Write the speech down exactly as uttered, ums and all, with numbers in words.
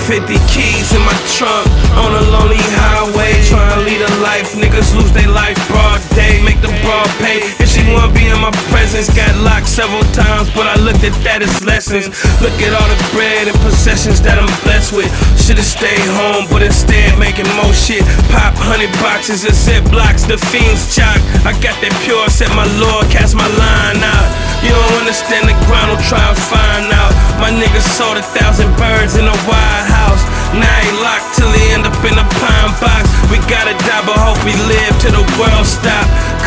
fifty keys in my trunk, on a lonely highway, trying to lead a life. Niggas lose their life broad day, make the broad pay. If she wanna be in my presence, got locked several times, but I looked at that as lessons. Look at all the bread and possessions that I'm blessed with. Should've stayed home, but instead making more shit. Pop hundred boxes and zip blocks, the fiends chalk. I got that pure, set my Lord, cast my line out. You don't understand the ground, don't try and find out. My niggas sold a thousand birds in a White House. Now he locked till he end up in a pine box. We gotta die, but hope we live till the world stop.